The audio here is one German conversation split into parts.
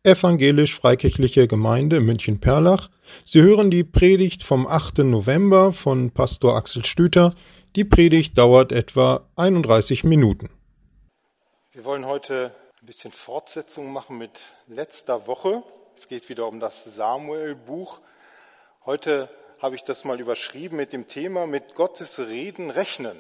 Evangelisch-Freikirchliche Gemeinde München-Perlach. Sie hören die Predigt vom 8. November von Pastor Axel Stüter. Die Predigt dauert etwa 31 Minuten. Wir wollen heute ein bisschen Fortsetzung machen mit letzter Woche. Es geht wieder um das Samuel-Buch. Heute habe ich das mal überschrieben mit dem Thema mit Gottes Reden rechnen.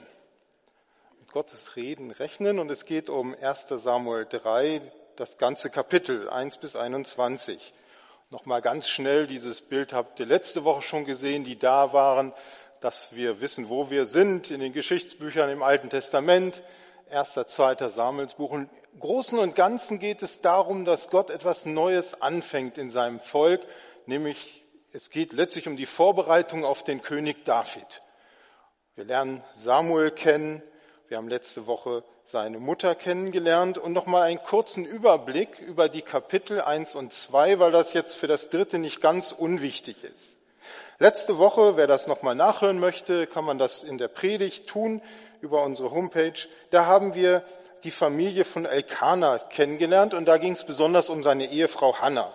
Mit Gottes Reden rechnen, und es geht um 1. Samuel 3, das ganze Kapitel 1 bis 21. Nochmal ganz schnell, dieses Bild habt ihr letzte Woche schon gesehen, die da waren, dass wir wissen, wo wir sind, in den Geschichtsbüchern im Alten Testament, 1., 2. Samuelsbuch. Und im Großen und Ganzen geht es darum, dass Gott etwas Neues anfängt in seinem Volk, nämlich es geht letztlich um die Vorbereitung auf den König David. Wir lernen Samuel kennen, wir haben letzte Woche seine Mutter kennengelernt und nochmal einen kurzen Überblick über die Kapitel 1 und 2, weil das jetzt für das dritte nicht ganz unwichtig ist. Letzte Woche, wer das nochmal nachhören möchte, kann man das in der Predigt tun über unsere Homepage. Da haben wir die Familie von Elkana kennengelernt und da ging es besonders um seine Ehefrau Hannah.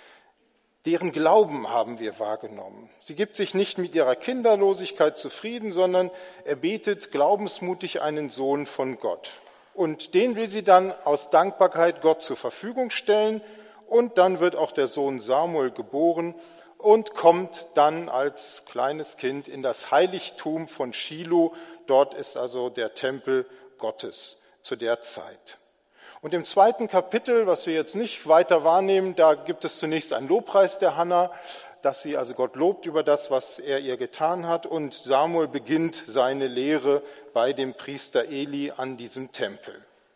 Deren Glauben haben wir wahrgenommen. Sie gibt sich nicht mit ihrer Kinderlosigkeit zufrieden, sondern er betet glaubensmutig einen Sohn von Gott. Und den will sie dann aus Dankbarkeit Gott zur Verfügung stellen. Und dann wird auch der Sohn Samuel geboren und kommt dann als kleines Kind in das Heiligtum von Schilo. Dort ist also der Tempel Gottes zu der Zeit. Und im zweiten Kapitel, was wir jetzt nicht weiter wahrnehmen, da gibt es zunächst einen Lobpreis der Hannah, dass sie also Gott lobt über das, was er ihr getan hat. Und Samuel beginnt seine Lehre bei dem Priester Eli an diesem Tempel.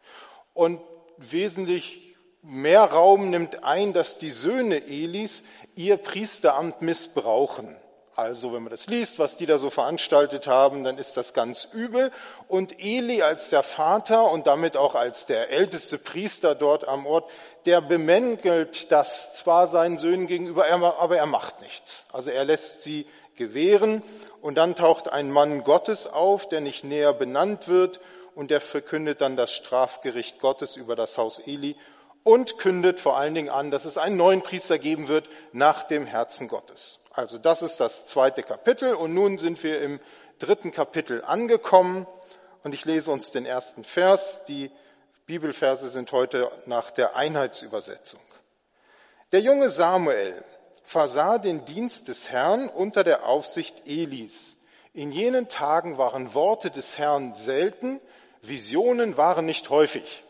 Und wesentlich mehr Raum nimmt ein, dass die Söhne Elis ihr Priesteramt missbrauchen. Also wenn man das liest, was die da so veranstaltet haben, dann ist das ganz übel. Und Eli als der Vater und damit auch als der älteste Priester dort am Ort, der bemängelt das zwar seinen Söhnen gegenüber, aber er macht nichts. Also er lässt sie gewähren und dann taucht ein Mann Gottes auf, der nicht näher benannt wird und der verkündet dann das Strafgericht Gottes über das Haus Eli und kündet vor allen Dingen an, dass es einen neuen Priester geben wird nach dem Herzen Gottes. Also das ist das zweite Kapitel und nun sind wir im dritten Kapitel angekommen und ich lese uns den ersten Vers. Die Bibelverse sind heute nach der Einheitsübersetzung. Der junge Samuel versah den Dienst des Herrn unter der Aufsicht Elis. In jenen Tagen waren Worte des Herrn selten, Visionen waren nicht häufig.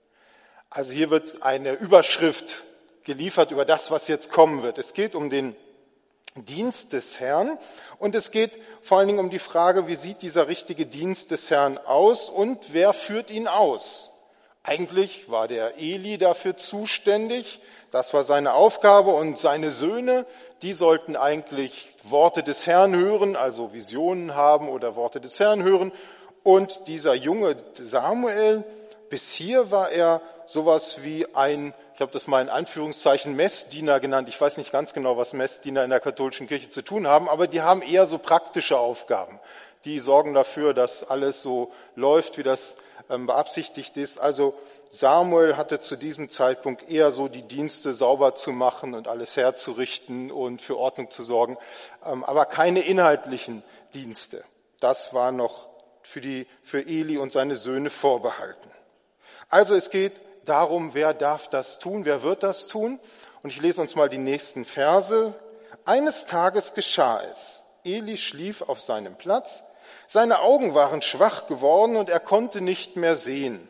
Also hier wird eine Überschrift geliefert über das, was jetzt kommen wird. Es geht um den Dienst des Herrn und es geht vor allen Dingen um die Frage, wie sieht dieser richtige Dienst des Herrn aus und wer führt ihn aus? Eigentlich war der Eli dafür zuständig, das war seine Aufgabe und seine Söhne, die sollten eigentlich Worte des Herrn hören, also Visionen haben oder Worte des Herrn hören und dieser junge Samuel, bis hier war er sowas wie ein, ich habe das mal in Anführungszeichen Messdiener genannt. Ich weiß nicht ganz genau, was Messdiener in der katholischen Kirche zu tun haben, aber die haben eher so praktische Aufgaben. Die sorgen dafür, dass alles so läuft, wie das beabsichtigt ist. Also Samuel hatte zu diesem Zeitpunkt eher so die Dienste sauber zu machen und alles herzurichten und für Ordnung zu sorgen, aber keine inhaltlichen Dienste. Das war noch für Eli und seine Söhne vorbehalten. Also es geht darum, wer darf das tun, wer wird das tun? Und ich lese uns mal die nächsten Verse. Eines Tages geschah es. Eli schlief auf seinem Platz. Seine Augen waren schwach geworden und er konnte nicht mehr sehen.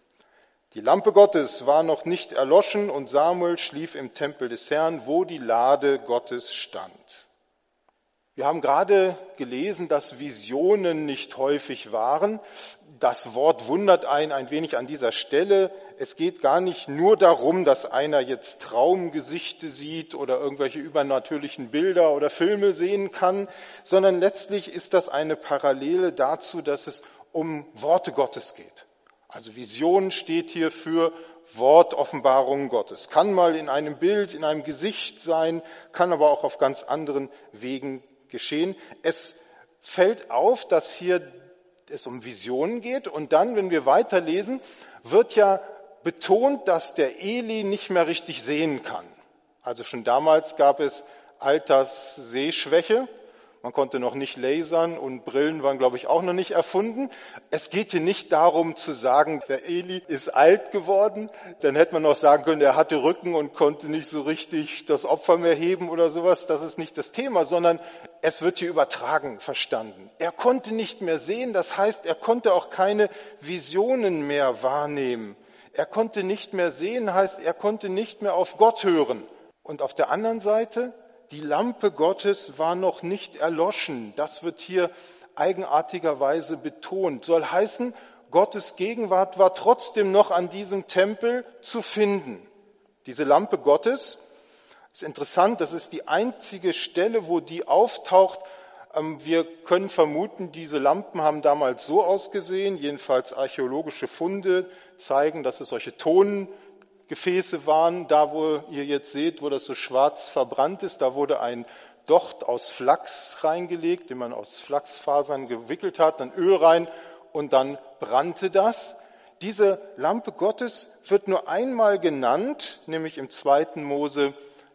Die Lampe Gottes war noch nicht erloschen und Samuel schlief im Tempel des Herrn, wo die Lade Gottes stand. Wir haben gerade gelesen, dass Visionen nicht häufig waren. Das Wort wundert einen ein wenig an dieser Stelle. Es geht gar nicht nur darum, dass einer jetzt Traumgesichte sieht oder irgendwelche übernatürlichen Bilder oder Filme sehen kann, sondern letztlich ist das eine Parallele dazu, dass es um Worte Gottes geht. Also Vision steht hier für Wortoffenbarung Gottes. Kann mal in einem Bild, in einem Gesicht sein, kann aber auch auf ganz anderen Wegen geschehen. Es fällt auf, dass hier es um Visionen geht und dann, wenn wir weiterlesen, wird ja betont, dass der Eli nicht mehr richtig sehen kann. Also schon damals gab es Alterssehschwäche. Man konnte noch nicht lasern und Brillen waren, glaube ich, auch noch nicht erfunden. Es geht hier nicht darum zu sagen, der Eli ist alt geworden. Dann hätte man noch sagen können, er hatte Rücken und konnte nicht so richtig das Opfer mehr heben oder sowas. Das ist nicht das Thema, sondern es wird hier übertragen verstanden. Er konnte nicht mehr sehen, das heißt, er konnte auch keine Visionen mehr wahrnehmen. Er konnte nicht mehr sehen, heißt, er konnte nicht mehr auf Gott hören. Und auf der anderen Seite, die Lampe Gottes war noch nicht erloschen. Das wird hier eigenartigerweise betont. Soll heißen, Gottes Gegenwart war trotzdem noch an diesem Tempel zu finden. Diese Lampe Gottes ist interessant, das ist die einzige Stelle, wo die auftaucht. Wir können vermuten, diese Lampen haben damals so ausgesehen, jedenfalls archäologische Funde zeigen, dass es solche Tongefäße waren. Da, wo ihr jetzt seht, wo das so schwarz verbrannt ist, da wurde ein Docht aus Flachs reingelegt, den man aus Flachsfasern gewickelt hat, dann Öl rein und dann brannte das. Diese Lampe Gottes wird nur einmal genannt, nämlich im 2. Mose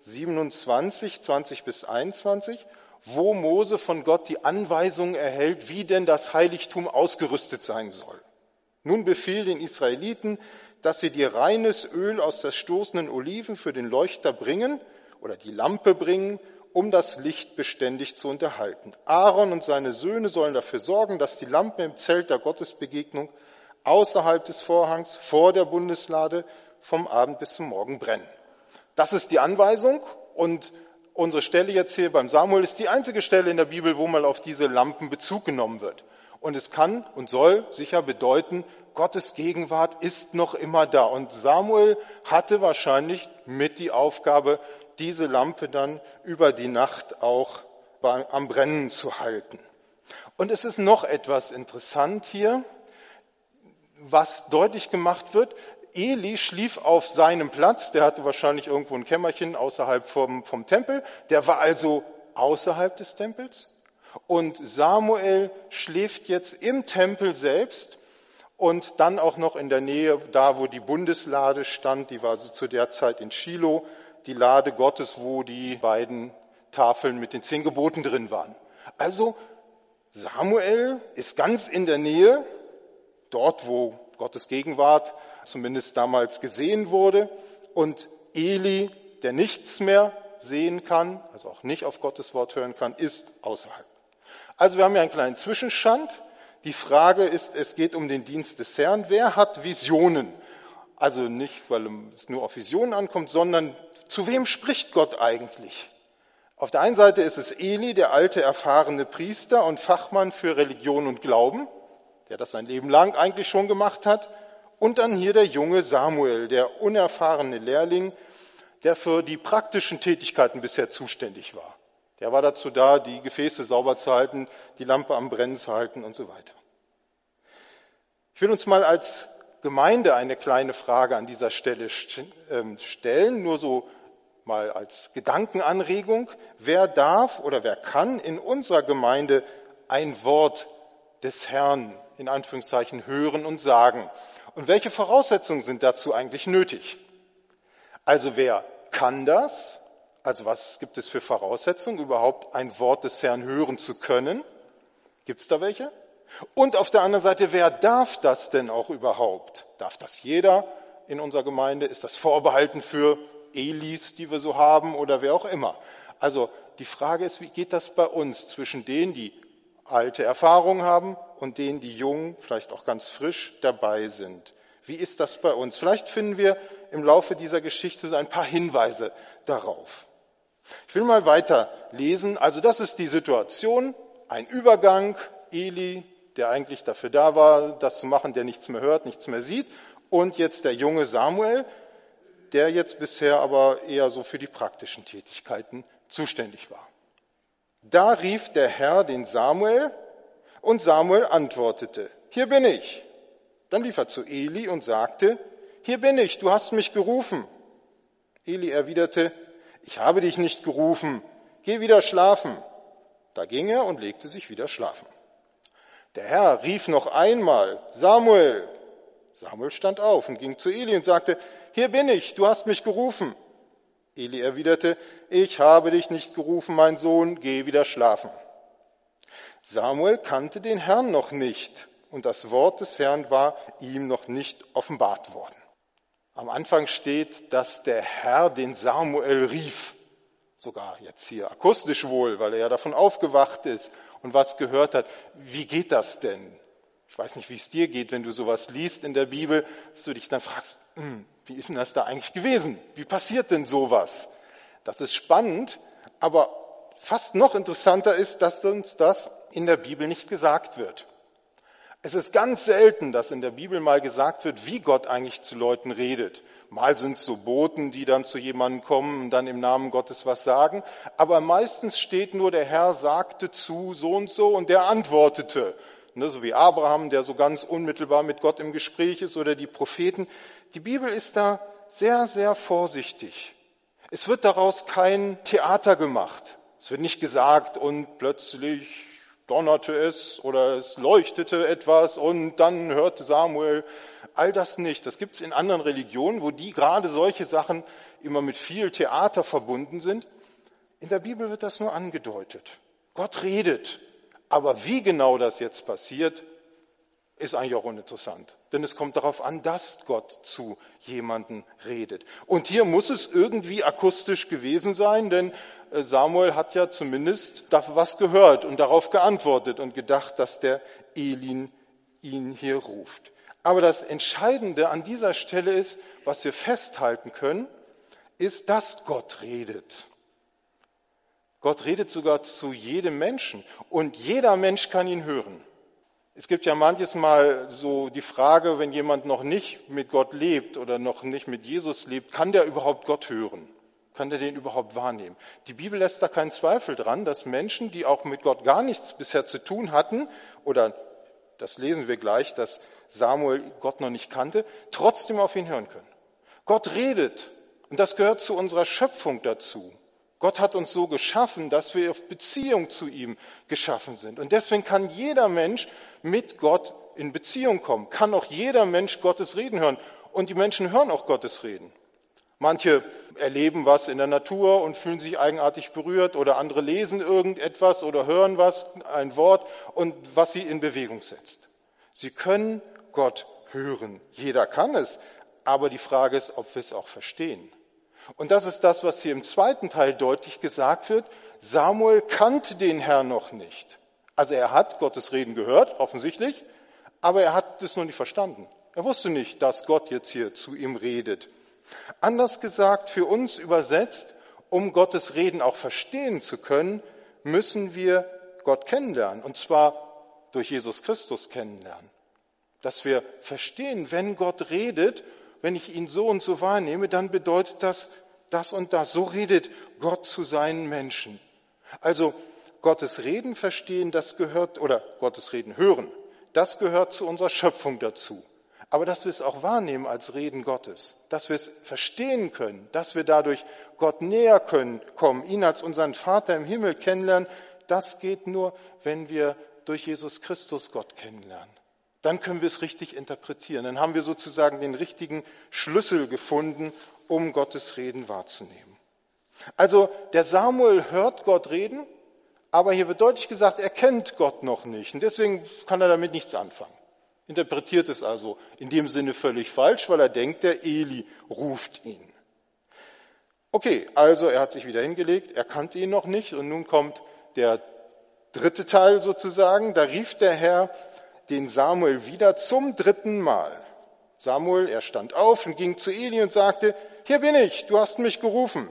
27, 20 bis 21, wo Mose von Gott die Anweisung erhält, wie denn das Heiligtum ausgerüstet sein soll. Nun befiehl den Israeliten, dass sie dir reines Öl aus der stoßenden Oliven für den Leuchter bringen oder die Lampe bringen, um das Licht beständig zu unterhalten. Aaron und seine Söhne sollen dafür sorgen, dass die Lampen im Zelt der Gottesbegegnung außerhalb des Vorhangs vor der Bundeslade vom Abend bis zum Morgen brennen. Das ist die Anweisung und unsere Stelle jetzt hier beim Samuel ist die einzige Stelle in der Bibel, wo mal auf diese Lampen Bezug genommen wird. Und es kann und soll sicher bedeuten, Gottes Gegenwart ist noch immer da. Und Samuel hatte wahrscheinlich mit die Aufgabe, diese Lampe dann über die Nacht auch am Brennen zu halten. Und es ist noch etwas interessant hier, was deutlich gemacht wird. Eli schlief auf seinem Platz, der hatte wahrscheinlich irgendwo ein Kämmerchen außerhalb vom Tempel, der war also außerhalb des Tempels. Und Samuel schläft jetzt im Tempel selbst und dann auch noch in der Nähe, da wo die Bundeslade stand, die war also zu der Zeit in Schilo, die Lade Gottes, wo die beiden Tafeln mit den 10 Geboten drin waren. Also Samuel ist ganz in der Nähe, dort wo Gottes Gegenwart zumindest damals gesehen wurde. Und Eli, der nichts mehr sehen kann, also auch nicht auf Gottes Wort hören kann, ist außerhalb. Also wir haben hier einen kleinen Zwischenstand. Die Frage ist, es geht um den Dienst des Herrn. Wer hat Visionen? Also nicht, weil es nur auf Visionen ankommt, sondern zu wem spricht Gott eigentlich? Auf der einen Seite ist es Eli, der alte, erfahrene Priester und Fachmann für Religion und Glauben, der das sein Leben lang eigentlich schon gemacht hat. Und dann hier der junge Samuel, der unerfahrene Lehrling, der für die praktischen Tätigkeiten bisher zuständig war. Der war dazu da, die Gefäße sauber zu halten, die Lampe am Brennen zu halten und so weiter. Ich will uns mal als Gemeinde eine kleine Frage an dieser Stelle stellen, nur so mal als Gedankenanregung. Wer darf oder wer kann in unserer Gemeinde ein Wort des Herrn in Anführungszeichen hören und sagen? Und welche Voraussetzungen sind dazu eigentlich nötig? Also wer kann das? Also was gibt es für Voraussetzungen, überhaupt ein Wort des Herrn hören zu können? Gibt es da welche? Und auf der anderen Seite, wer darf das denn auch überhaupt? Darf das jeder in unserer Gemeinde? Ist das vorbehalten für Elis, die wir so haben oder wer auch immer? Also die Frage ist, wie geht das bei uns zwischen denen, die alte Erfahrung haben und denen, die jung, vielleicht auch ganz frisch dabei sind? Wie ist das bei uns? Vielleicht finden wir im Laufe dieser Geschichte so ein paar Hinweise darauf. Ich will mal weiter lesen. Also das ist die Situation, ein Übergang, Eli, der eigentlich dafür da war, das zu machen, der nichts mehr hört, nichts mehr sieht, und jetzt der junge Samuel, der jetzt bisher aber eher so für die praktischen Tätigkeiten zuständig war. Da rief der Herr den Samuel und Samuel antwortete, hier bin ich. Dann lief er zu Eli und sagte, hier bin ich, du hast mich gerufen. Eli erwiderte, ich habe dich nicht gerufen, geh wieder schlafen. Da ging er und legte sich wieder schlafen. Der Herr rief noch einmal, Samuel. Samuel stand auf und ging zu Eli und sagte, hier bin ich, du hast mich gerufen. Eli erwiderte, ich habe dich nicht gerufen, mein Sohn, geh wieder schlafen. Samuel kannte den Herrn noch nicht und das Wort des Herrn war ihm noch nicht offenbart worden. Am Anfang steht, dass der Herr den Samuel rief. Sogar jetzt hier akustisch wohl, weil er ja davon aufgewacht ist und was gehört hat. Wie geht das denn? Ich weiß nicht, wie es dir geht, wenn du sowas liest in der Bibel, dass du dich dann fragst, wie ist denn das da eigentlich gewesen? Wie passiert denn sowas? Das ist spannend, aber fast noch interessanter ist, dass uns das in der Bibel nicht gesagt wird. Es ist ganz selten, dass in der Bibel mal gesagt wird, wie Gott eigentlich zu Leuten redet. Mal sind es so Boten, die dann zu jemandem kommen und dann im Namen Gottes was sagen. Aber meistens steht nur, der Herr sagte zu so und der antwortete. So wie Abraham, der so ganz unmittelbar mit Gott im Gespräch ist, oder die Propheten. Die Bibel ist da sehr, sehr vorsichtig. Es wird daraus kein Theater gemacht. Es wird nicht gesagt und plötzlich donnerte es oder es leuchtete etwas und dann hörte Samuel. All das nicht. Das gibt es in anderen Religionen, wo die gerade solche Sachen immer mit viel Theater verbunden sind. In der Bibel wird das nur angedeutet. Gott redet. Aber wie genau das jetzt passiert, ist eigentlich auch uninteressant. Denn es kommt darauf an, dass Gott zu jemandem redet. Und hier muss es irgendwie akustisch gewesen sein, denn Samuel hat ja zumindest dafür was gehört und darauf geantwortet und gedacht, dass der Eli ihn hier ruft. Aber das Entscheidende an dieser Stelle ist, was wir festhalten können, ist, dass Gott redet. Gott redet sogar zu jedem Menschen und jeder Mensch kann ihn hören. Es gibt ja manches Mal so die Frage, wenn jemand noch nicht mit Gott lebt oder noch nicht mit Jesus lebt, kann der überhaupt Gott hören? Kann der den überhaupt wahrnehmen? Die Bibel lässt da keinen Zweifel dran, dass Menschen, die auch mit Gott gar nichts bisher zu tun hatten, oder das lesen wir gleich, dass Samuel Gott noch nicht kannte, trotzdem auf ihn hören können. Gott redet und das gehört zu unserer Schöpfung dazu. Gott hat uns so geschaffen, dass wir auf Beziehung zu ihm geschaffen sind. Und deswegen kann jeder Mensch mit Gott in Beziehung kommen, kann auch jeder Mensch Gottes Reden hören. Und die Menschen hören auch Gottes Reden. Manche erleben was in der Natur und fühlen sich eigenartig berührt oder andere lesen irgendetwas oder hören was, ein Wort und was sie in Bewegung setzt. Sie können Gott hören. Jeder kann es, aber die Frage ist, ob wir es auch verstehen. Und das ist das, was hier im zweiten Teil deutlich gesagt wird. Samuel kannte den Herrn noch nicht. Also er hat Gottes Reden gehört, offensichtlich, aber er hat es noch nicht verstanden. Er wusste nicht, dass Gott jetzt hier zu ihm redet. Anders gesagt, für uns übersetzt, um Gottes Reden auch verstehen zu können, müssen wir Gott kennenlernen. Und zwar durch Jesus Christus kennenlernen. Dass wir verstehen, wenn Gott redet, wenn ich ihn so und so wahrnehme, dann bedeutet das das und das. So redet Gott zu seinen Menschen. Also Gottes Reden verstehen, das gehört, oder Gottes Reden hören, das gehört zu unserer Schöpfung dazu. Aber dass wir es auch wahrnehmen als Reden Gottes, dass wir es verstehen können, dass wir dadurch Gott näher kommen, ihn als unseren Vater im Himmel kennenlernen, das geht nur, wenn wir durch Jesus Christus Gott kennenlernen. Dann können wir es richtig interpretieren. Dann haben wir sozusagen den richtigen Schlüssel gefunden, um Gottes Reden wahrzunehmen. Also der Samuel hört Gott reden, aber hier wird deutlich gesagt, er kennt Gott noch nicht. Und deswegen kann er damit nichts anfangen. Interpretiert es also in dem Sinne völlig falsch, weil er denkt, der Eli ruft ihn. Okay, also er hat sich wieder hingelegt, er kannte ihn noch nicht und nun kommt der dritte Teil sozusagen. Da rief der Herr den Samuel wieder zum dritten Mal. Samuel, er stand auf und ging zu Eli und sagte, hier bin ich, du hast mich gerufen.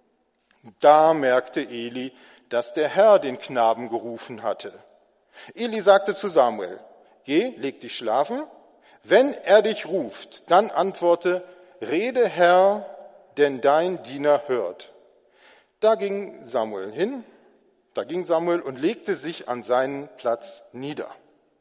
Da merkte Eli, dass der Herr den Knaben gerufen hatte. Eli sagte zu Samuel, geh, leg dich schlafen. Wenn er dich ruft, dann antworte, rede Herr, denn dein Diener hört. Da ging Samuel und legte sich an seinen Platz nieder.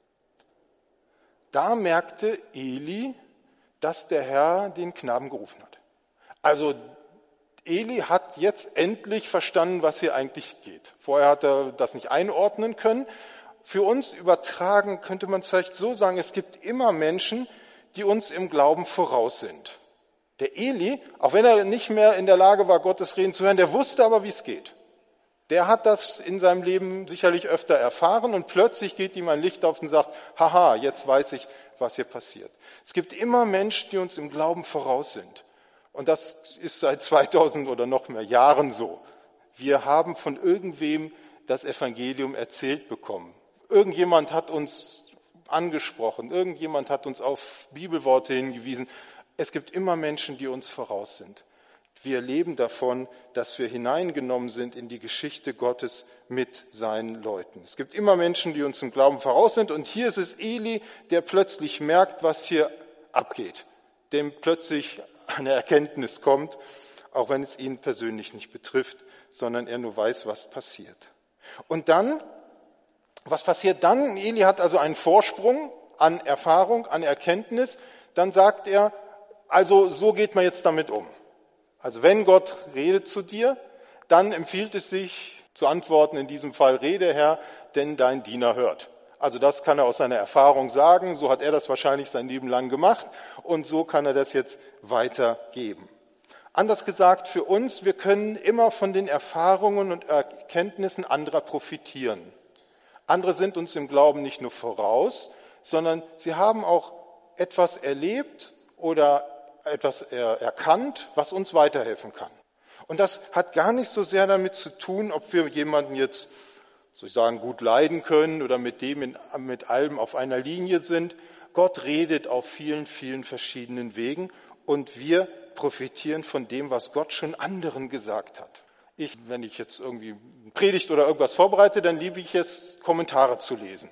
Da merkte Eli, dass der Herr den Knaben gerufen hat. Also Eli hat jetzt endlich verstanden, was hier eigentlich geht. Vorher hat er das nicht einordnen können. Für uns übertragen könnte man es vielleicht so sagen, es gibt immer Menschen, die uns im Glauben voraus sind. Der Eli, auch wenn er nicht mehr in der Lage war, Gottes Reden zu hören, der wusste aber, wie es geht. Der hat das in seinem Leben sicherlich öfter erfahren und plötzlich geht ihm ein Licht auf und sagt, haha, jetzt weiß ich, was hier passiert. Es gibt immer Menschen, die uns im Glauben voraus sind. Und das ist seit 2000 oder noch mehr Jahren so. Wir haben von irgendwem das Evangelium erzählt bekommen. Irgendjemand hat uns angesprochen, irgendjemand hat uns auf Bibelworte hingewiesen. Es gibt immer Menschen, die uns voraus sind. Wir leben davon, dass wir hineingenommen sind in die Geschichte Gottes mit seinen Leuten. Es gibt immer Menschen, die uns im Glauben voraus sind. Und hier ist es Eli, der plötzlich merkt, was hier abgeht. Dem plötzlich eine Erkenntnis kommt, auch wenn es ihn persönlich nicht betrifft, sondern er nur weiß, was passiert. Und dann, was passiert dann? Eli hat also einen Vorsprung an Erfahrung, an Erkenntnis. Dann sagt er, also so geht man jetzt damit um. Also wenn Gott redet zu dir, dann empfiehlt es sich zu antworten, in diesem Fall, rede Herr, denn dein Diener hört. Also das kann er aus seiner Erfahrung sagen, so hat er das wahrscheinlich sein Leben lang gemacht und so kann er das jetzt weitergeben. Anders gesagt für uns, wir können immer von den Erfahrungen und Erkenntnissen anderer profitieren. Andere sind uns im Glauben nicht nur voraus, sondern sie haben auch etwas erlebt oder etwas erkannt, was uns weiterhelfen kann. Und das hat gar nicht so sehr damit zu tun, ob wir jemanden jetzt, soll ich sagen, gut leiden können oder mit dem mit allem auf einer Linie sind. Gott redet auf vielen, vielen verschiedenen Wegen und wir profitieren von dem, was Gott schon anderen gesagt hat. Wenn ich jetzt irgendwie Predigt oder irgendwas vorbereite, dann liebe ich es, Kommentare zu lesen.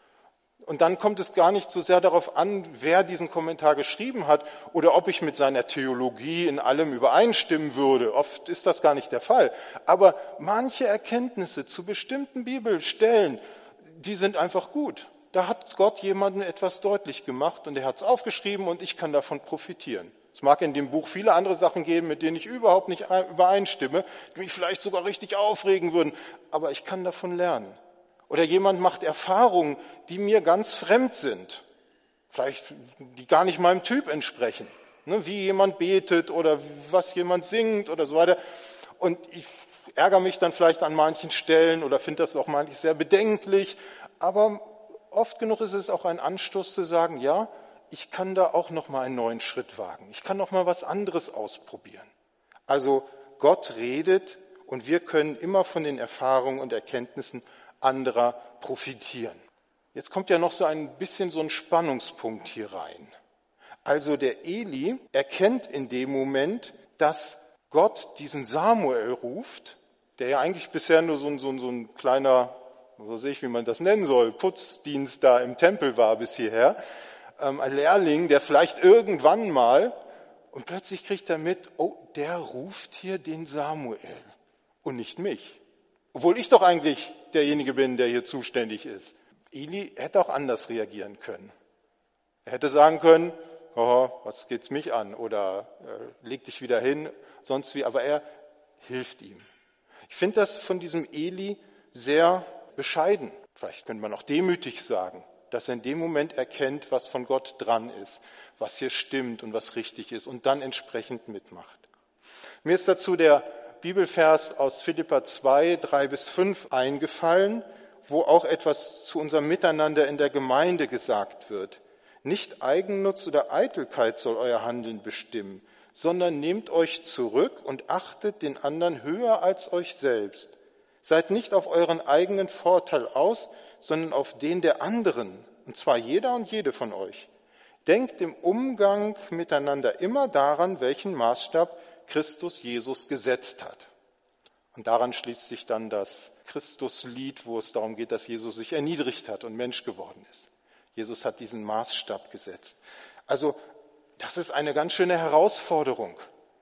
Und dann kommt es gar nicht so sehr darauf an, wer diesen Kommentar geschrieben hat oder ob ich mit seiner Theologie in allem übereinstimmen würde. Oft ist das gar nicht der Fall. Aber manche Erkenntnisse zu bestimmten Bibelstellen, die sind einfach gut. Da hat Gott jemandem etwas deutlich gemacht und er hat es aufgeschrieben und ich kann davon profitieren. Es mag in dem Buch viele andere Sachen geben, mit denen ich überhaupt nicht übereinstimme, die mich vielleicht sogar richtig aufregen würden, aber ich kann davon lernen. Oder jemand macht Erfahrungen, die mir ganz fremd sind, vielleicht die gar nicht meinem Typ entsprechen, wie jemand betet oder was jemand singt oder so weiter. Und ich ärgere mich dann vielleicht an manchen Stellen oder finde das auch manchmal sehr bedenklich, aber oft genug ist es auch ein Anstoß zu sagen, ja, ich kann da auch noch mal einen neuen Schritt wagen. Ich kann noch mal was anderes ausprobieren. Also Gott redet und wir können immer von den Erfahrungen und Erkenntnissen anderer profitieren. Jetzt kommt ja noch so ein bisschen so ein Spannungspunkt hier rein. Also der Eli erkennt in dem Moment, dass Gott diesen Samuel ruft, der ja eigentlich bisher nur so ein kleiner, so weiß ich, wie man das nennen soll, Putzdienst da im Tempel war bis hierher, ein Lehrling, der vielleicht irgendwann mal, und plötzlich kriegt er mit, oh, der ruft hier den Samuel und nicht mich. Obwohl ich doch eigentlich derjenige bin, der hier zuständig ist. Eli hätte auch anders reagieren können. Er hätte sagen können, oh, was geht's mich an? Oder leg dich wieder hin, sonst wie. Aber er hilft ihm. Ich finde das von diesem Eli sehr bescheiden. Vielleicht könnte man auch demütig sagen, dass er in dem Moment erkennt, was von Gott dran ist, was hier stimmt und was richtig ist und dann entsprechend mitmacht. Mir ist dazu der Bibelvers aus Philipper 2, 3-5 eingefallen, wo auch etwas zu unserem Miteinander in der Gemeinde gesagt wird. Nicht Eigennutz oder Eitelkeit soll euer Handeln bestimmen, sondern nehmt euch zurück und achtet den anderen höher als euch selbst. Seid nicht auf euren eigenen Vorteil aus, sondern auf den der anderen, und zwar jeder und jede von euch. Denkt im Umgang miteinander immer daran, welchen Maßstab Christus Jesus gesetzt hat. Und daran schließt sich dann das Christuslied, wo es darum geht, dass Jesus sich erniedrigt hat und Mensch geworden ist. Jesus hat diesen Maßstab gesetzt. Also das ist eine ganz schöne Herausforderung,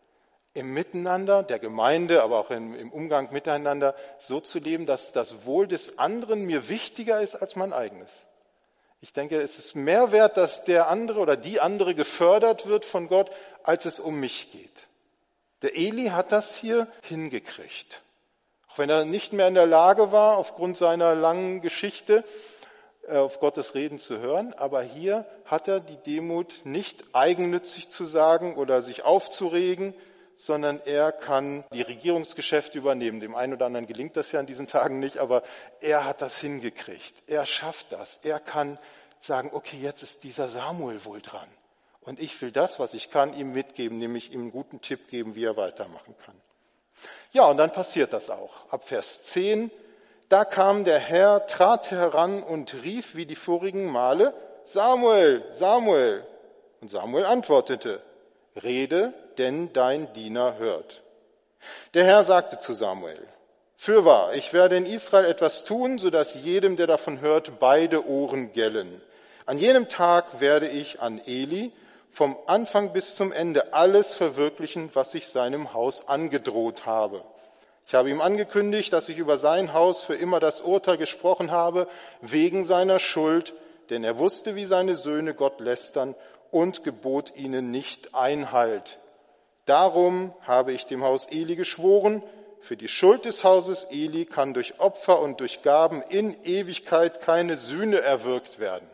im Miteinander der Gemeinde, aber auch im Umgang miteinander so zu leben, dass das Wohl des anderen mir wichtiger ist als mein eigenes. Ich denke, es ist mehr wert, dass der andere oder die andere gefördert wird von Gott, als es um mich geht. Der Eli hat das hier hingekriegt. Auch wenn er nicht mehr in der Lage war, aufgrund seiner langen Geschichte, auf Gottes Reden zu hören. Aber hier hat er die Demut nicht eigennützig zu sagen oder sich aufzuregen, sondern er kann die Regierungsgeschäfte übernehmen. Dem einen oder anderen gelingt das ja in diesen Tagen nicht, aber er hat das hingekriegt. Er schafft das. Er kann sagen, okay, jetzt ist dieser Samuel wohl dran. Und ich will das, was ich kann, ihm mitgeben, nämlich ihm einen guten Tipp geben, wie er weitermachen kann. Ja, und dann passiert das auch. Ab Vers 10, da kam der Herr, trat heran und rief wie die vorigen Male, Samuel, Samuel. Und Samuel antwortete, rede, denn dein Diener hört. Der Herr sagte zu Samuel, fürwahr, ich werde in Israel etwas tun, sodass jedem, der davon hört, beide Ohren gellen. An jenem Tag werde ich an Eli vom Anfang bis zum Ende alles verwirklichen, was ich seinem Haus angedroht habe. Ich habe ihm angekündigt, dass ich über sein Haus für immer das Urteil gesprochen habe, wegen seiner Schuld, denn er wusste, wie seine Söhne Gott lästern und gebot ihnen nicht Einhalt. Darum habe ich dem Haus Eli geschworen, für die Schuld des Hauses Eli kann durch Opfer und durch Gaben in Ewigkeit keine Sühne erwirkt werden.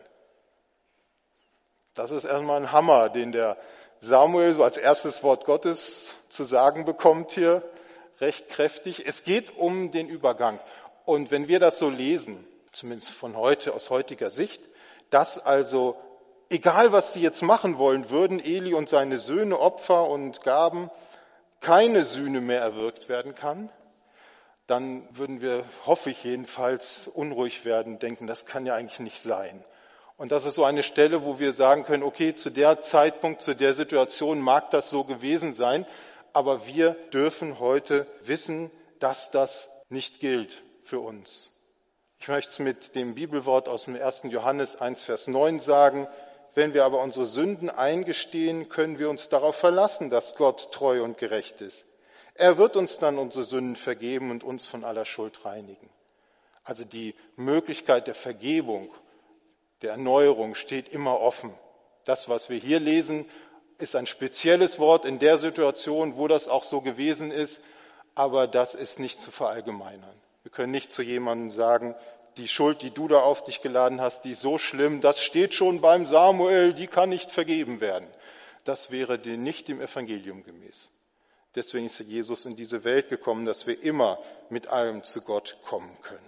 Das ist erstmal ein Hammer, den der Samuel so als erstes Wort Gottes zu sagen bekommt hier, recht kräftig. Es geht um den Übergang. Und wenn wir das so lesen, zumindest von heute, aus heutiger Sicht, dass also, egal was sie jetzt machen wollen würden, Eli und seine Söhne, Opfer und Gaben, keine Sühne mehr erwirkt werden kann, dann würden wir, hoffe ich jedenfalls, unruhig werden, denken, das kann ja eigentlich nicht sein. Und das ist so eine Stelle, wo wir sagen können, okay, zu der Zeitpunkt, zu der Situation mag das so gewesen sein, aber wir dürfen heute wissen, dass das nicht gilt für uns. Ich möchte es mit dem Bibelwort aus dem 1. Johannes 1, Vers 9 sagen, wenn wir aber unsere Sünden eingestehen, können wir uns darauf verlassen, dass Gott treu und gerecht ist. Er wird uns dann unsere Sünden vergeben und uns von aller Schuld reinigen. Also die Möglichkeit der Vergebung, der Erneuerung steht immer offen. Das, was wir hier lesen, ist ein spezielles Wort in der Situation, wo das auch so gewesen ist, aber das ist nicht zu verallgemeinern. Wir können nicht zu jemandem sagen, die Schuld, die du da auf dich geladen hast, die ist so schlimm, das steht schon beim Samuel, die kann nicht vergeben werden. Das wäre nicht dem Evangelium gemäß. Deswegen ist Jesus in diese Welt gekommen, dass wir immer mit allem zu Gott kommen können.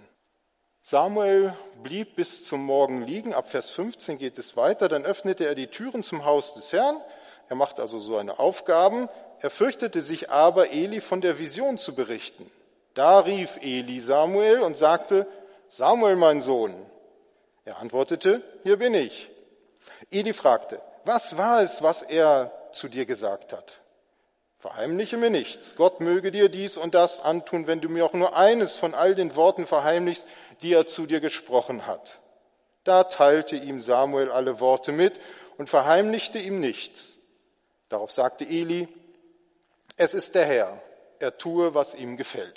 Samuel blieb bis zum Morgen liegen. Ab Vers 15 geht es weiter. Dann öffnete er die Türen zum Haus des Herrn. Er macht also so eine Aufgaben. Er fürchtete sich aber, Eli von der Vision zu berichten. Da rief Eli Samuel und sagte, Samuel, mein Sohn. Er antwortete, hier bin ich. Eli fragte, was war es, was er zu dir gesagt hat? Verheimliche mir nichts. Gott möge dir dies und das antun, wenn du mir auch nur eines von all den Worten verheimlichst, die er zu dir gesprochen hat. Da teilte ihm Samuel alle Worte mit und verheimlichte ihm nichts. Darauf sagte Eli, es ist der Herr, er tue, was ihm gefällt.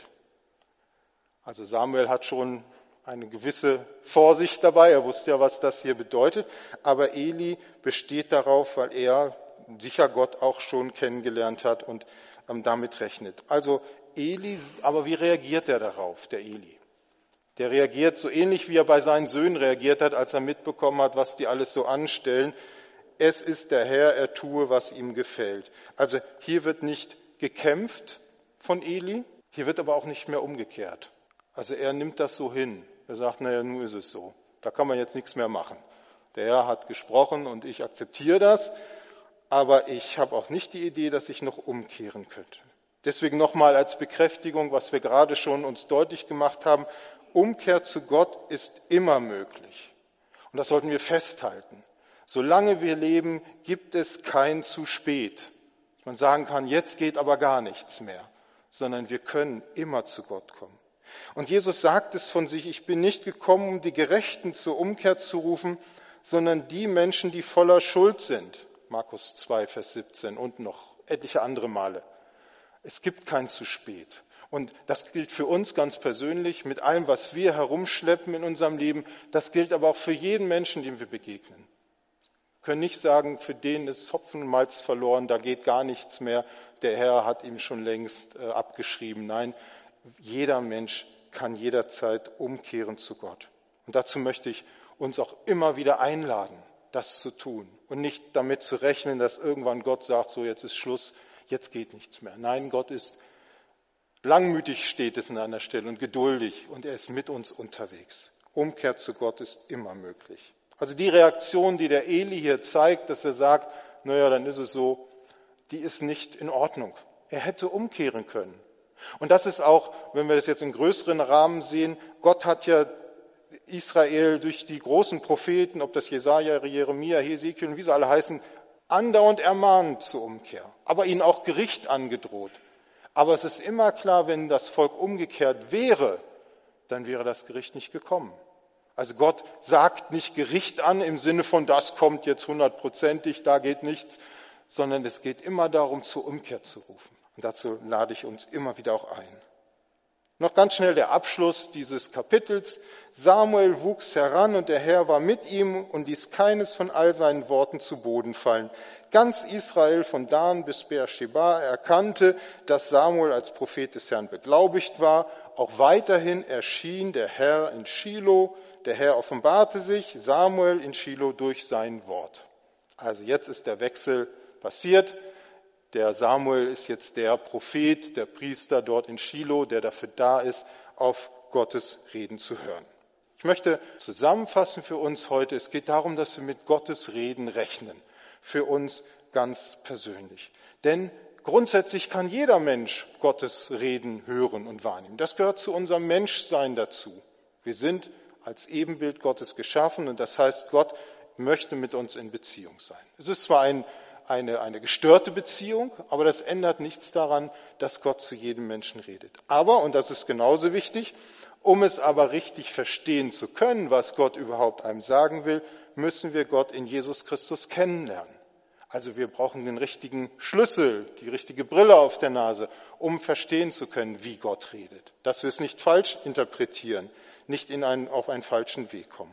Also Samuel hat schon eine gewisse Vorsicht dabei, er wusste ja, was das hier bedeutet, aber Eli besteht darauf, weil er sicher Gott auch schon kennengelernt hat und damit rechnet. Also Eli, aber wie reagiert er darauf, der Eli? Der reagiert so ähnlich, wie er bei seinen Söhnen reagiert hat, als er mitbekommen hat, was die alles so anstellen. Es ist der Herr, er tue, was ihm gefällt. Also hier wird nicht gekämpft von Eli, hier wird aber auch nicht mehr umgekehrt. Also er nimmt das so hin. Er sagt, naja, nun ist es so. Da kann man jetzt nichts mehr machen. Der Herr hat gesprochen und ich akzeptiere das, aber ich habe auch nicht die Idee, dass ich noch umkehren könnte. Deswegen nochmal als Bekräftigung, was wir gerade schon uns deutlich gemacht haben, Umkehr zu Gott ist immer möglich. Und das sollten wir festhalten. Solange wir leben, gibt es kein zu spät. Dass man sagen kann, jetzt geht aber gar nichts mehr, sondern wir können immer zu Gott kommen. Und Jesus sagt es von sich, ich bin nicht gekommen, um die Gerechten zur Umkehr zu rufen, sondern die Menschen, die voller Schuld sind. Markus 2, Vers 17 und noch etliche andere Male. Es gibt kein zu spät. Und das gilt für uns ganz persönlich, mit allem, was wir herumschleppen in unserem Leben. Das gilt aber auch für jeden Menschen, dem wir begegnen. Wir können nicht sagen, für den ist Hopfen und Malz verloren, da geht gar nichts mehr. Der Herr hat ihm schon längst abgeschrieben. Nein, jeder Mensch kann jederzeit umkehren zu Gott. Und dazu möchte ich uns auch immer wieder einladen, das zu tun und nicht damit zu rechnen, dass irgendwann Gott sagt, so jetzt ist Schluss, jetzt geht nichts mehr. Nein, Gott ist langmütig, steht es an einer Stelle, und geduldig, und er ist mit uns unterwegs. Umkehr zu Gott ist immer möglich. Also die Reaktion, die der Eli hier zeigt, dass er sagt, naja, dann ist es so, die ist nicht in Ordnung. Er hätte umkehren können. Und das ist auch, wenn wir das jetzt in größeren Rahmen sehen, Gott hat ja Israel durch die großen Propheten, ob das Jesaja, Jeremia, Hesekiel und wie sie alle heißen, andauernd ermahnt zur Umkehr, aber ihnen auch Gericht angedroht. Aber es ist immer klar, wenn das Volk umgekehrt wäre, dann wäre das Gericht nicht gekommen. Also Gott sagt nicht Gericht an im Sinne von, das kommt jetzt 100%, da geht nichts, sondern es geht immer darum, zur Umkehr zu rufen. Und dazu lade ich uns immer wieder auch ein. Noch ganz schnell der Abschluss dieses Kapitels. Samuel wuchs heran und der Herr war mit ihm und ließ keines von all seinen Worten zu Boden fallen. Ganz Israel von Dan bis Beersheba erkannte, dass Samuel als Prophet des Herrn beglaubigt war. Auch weiterhin erschien der Herr in Schilo. Der Herr offenbarte sich Samuel in Schilo durch sein Wort. Also jetzt ist der Wechsel passiert. Der Samuel ist jetzt der Prophet, der Priester dort in Schilo, der dafür da ist, auf Gottes Reden zu hören. Ich möchte zusammenfassen für uns heute, es geht darum, dass wir mit Gottes Reden rechnen, für uns ganz persönlich. Denn grundsätzlich kann jeder Mensch Gottes Reden hören und wahrnehmen. Das gehört zu unserem Menschsein dazu. Wir sind als Ebenbild Gottes geschaffen und das heißt, Gott möchte mit uns in Beziehung sein. Es ist zwar eine gestörte Beziehung, aber das ändert nichts daran, dass Gott zu jedem Menschen redet. Aber, und das ist genauso wichtig, um es aber richtig verstehen zu können, was Gott überhaupt einem sagen will, müssen wir Gott in Jesus Christus kennenlernen. Also wir brauchen den richtigen Schlüssel, die richtige Brille auf der Nase, um verstehen zu können, wie Gott redet. Dass wir es nicht falsch interpretieren, nicht auf einen falschen Weg kommen.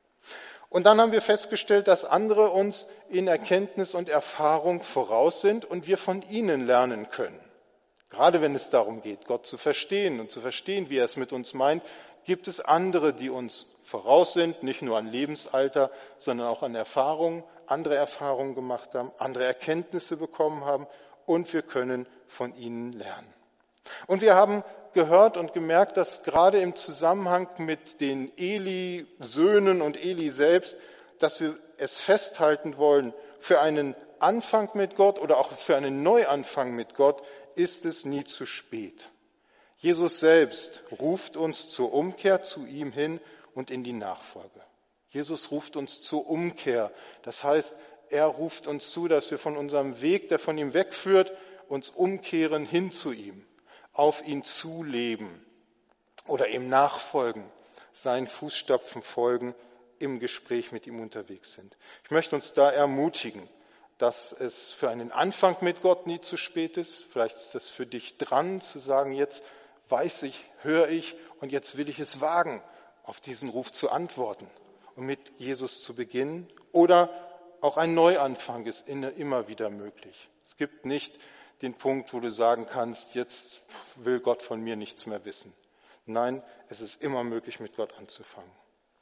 Und dann haben wir festgestellt, dass andere uns in Erkenntnis und Erfahrung voraus sind und wir von ihnen lernen können. Gerade wenn es darum geht, Gott zu verstehen und zu verstehen, wie er es mit uns meint, gibt es andere, die uns voraus sind, nicht nur an Lebensalter, sondern auch an Erfahrungen, andere Erfahrungen gemacht haben, andere Erkenntnisse bekommen haben und wir können von ihnen lernen. Und wir haben gehört und gemerkt, dass gerade im Zusammenhang mit den Eli-Söhnen und Eli selbst, dass wir es festhalten wollen, für einen Anfang mit Gott oder auch für einen Neuanfang mit Gott ist es nie zu spät. Jesus selbst ruft uns zur Umkehr zu ihm hin und in die Nachfolge. Jesus ruft uns zur Umkehr. Das heißt, er ruft uns zu, dass wir von unserem Weg, der von ihm wegführt, uns umkehren hin zu ihm, auf ihn zuleben oder ihm nachfolgen, seinen Fußstapfen folgen, im Gespräch mit ihm unterwegs sind. Ich möchte uns da ermutigen, dass es für einen Anfang mit Gott nie zu spät ist. Vielleicht ist es für dich dran, zu sagen, jetzt weiß ich, höre ich und jetzt will ich es wagen, auf diesen Ruf zu antworten und mit Jesus zu beginnen. Oder auch ein Neuanfang ist immer wieder möglich. Es gibt nicht den Punkt, wo du sagen kannst, jetzt will Gott von mir nichts mehr wissen. Nein, es ist immer möglich, mit Gott anzufangen.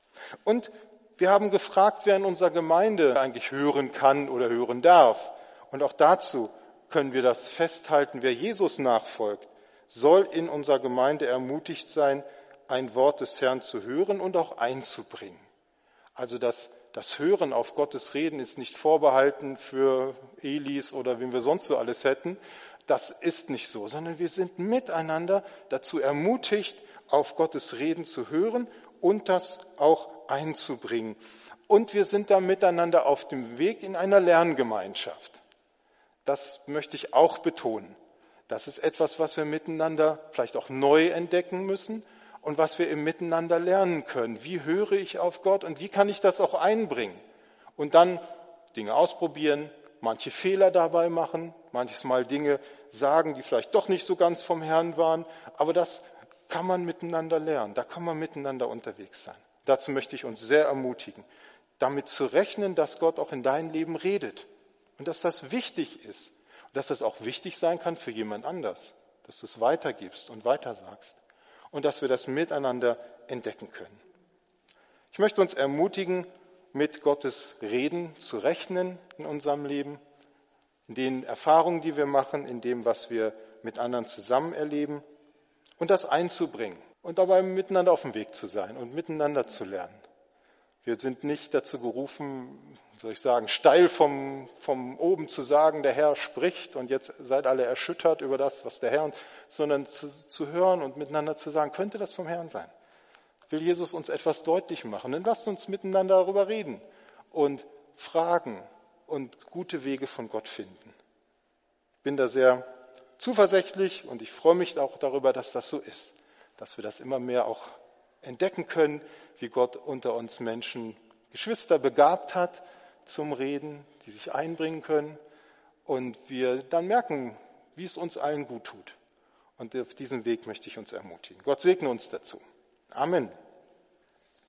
Und wir haben gefragt, wer in unserer Gemeinde eigentlich hören kann oder hören darf. Und auch dazu können wir das festhalten, wer Jesus nachfolgt, soll in unserer Gemeinde ermutigt sein, ein Wort des Herrn zu hören und auch einzubringen. Also das Hören auf Gottes Reden ist nicht vorbehalten für Elis oder wen wir sonst so alles hätten. Das ist nicht so, sondern wir sind miteinander dazu ermutigt, auf Gottes Reden zu hören und das auch einzubringen. Und wir sind da miteinander auf dem Weg in einer Lerngemeinschaft. Das möchte ich auch betonen. Das ist etwas, was wir miteinander vielleicht auch neu entdecken müssen und was wir im Miteinander lernen können. Wie höre ich auf Gott und wie kann ich das auch einbringen? Und dann Dinge ausprobieren, manche Fehler dabei machen, manches Mal Dinge sagen, die vielleicht doch nicht so ganz vom Herrn waren. Aber das kann man miteinander lernen, da kann man miteinander unterwegs sein. Dazu möchte ich uns sehr ermutigen, damit zu rechnen, dass Gott auch in dein Leben redet und dass das wichtig ist und dass das auch wichtig sein kann für jemand anders, dass du es weitergibst und weitersagst und dass wir das miteinander entdecken können. Ich möchte uns ermutigen, mit Gottes Reden zu rechnen in unserem Leben, in den Erfahrungen, die wir machen, in dem, was wir mit anderen zusammen erleben und das einzubringen und dabei miteinander auf dem Weg zu sein und miteinander zu lernen. Wir sind nicht dazu gerufen, steil vom oben zu sagen, der Herr spricht und jetzt seid alle erschüttert über das, was der Herr, sondern zu hören und miteinander zu sagen, könnte das vom Herrn sein? Will Jesus uns etwas deutlich machen? Dann lasst uns miteinander darüber reden und fragen und gute Wege von Gott finden. Ich bin da sehr zuversichtlich und ich freue mich auch darüber, dass das so ist, dass wir das immer mehr auch entdecken können, wie Gott unter uns Menschen Geschwister begabt hat zum Reden, die sich einbringen können und wir dann merken, wie es uns allen gut tut. Und auf diesem Weg möchte ich uns ermutigen. Gott segne uns dazu. Amen.